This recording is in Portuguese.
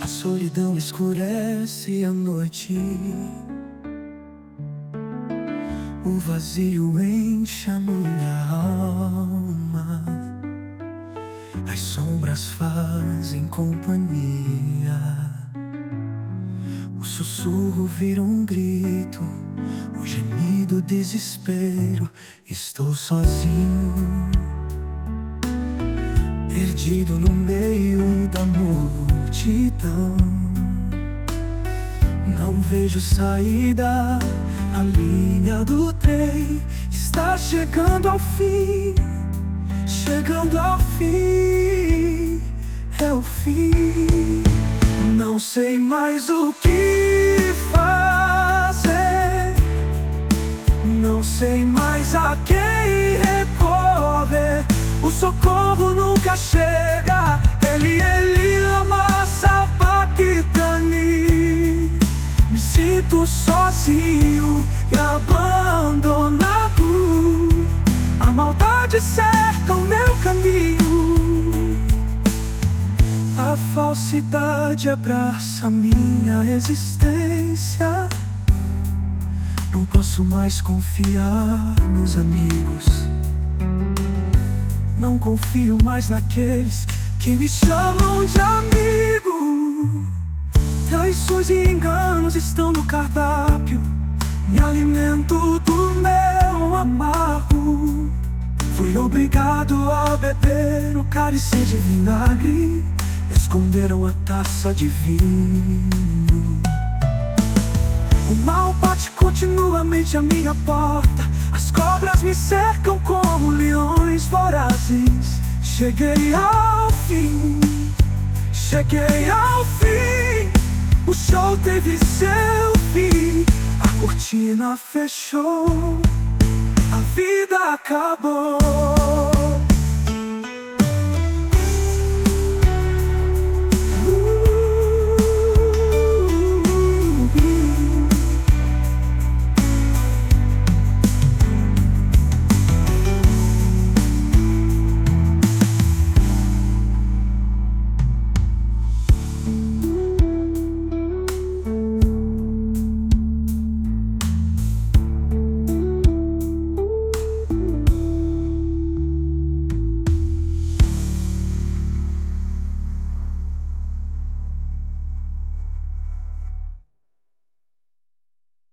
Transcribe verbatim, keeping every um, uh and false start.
A solidão escurece a noite, o vazio enche a minha alma. As sombras fazem companhia, o sussurro vira um grito, o gemido, desespero. Estou sozinho, perdido no meio da multidão. Não vejo saída, a linha do trem está chegando ao fim. Chegando ao fim, é o fim. Não sei mais o que fazer, não sei mais a quem recorrer. O socorro nunca chega. Ele, ele, lama sabachthani. Me sinto sozinho e abandonado. A maldade cerca o meu caminho, a falsidade abraça minha existência. Não posso mais confiar nos amigos, não confio mais naqueles que me chamam de amigo. Traições e enganos estão no cardápio, me alimento do meu amargo. Fui obrigado a beber o cálice de vinagre, esconderam a taça de vinho. O mal bate continuamente à minha porta, as cobras me cercam como leões vorazes. Cheguei ao fim, cheguei ao fim. O show teve seu fim, a cortina fechou, a vida acabou.